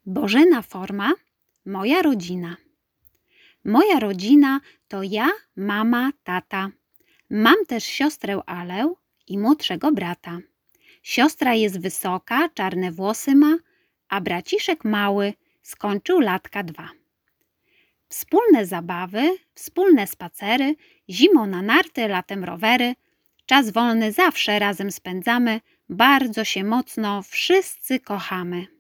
Bożena forma, moja rodzina. Moja rodzina to ja, mama, tata. Mam też siostrę Alę i młodszego brata. Siostra jest wysoka, czarne włosy ma, a braciszek mały skończył latka 2. Wspólne zabawy, wspólne spacery, zimą na narty, latem rowery. Czas wolny zawsze razem spędzamy, bardzo się mocno wszyscy kochamy.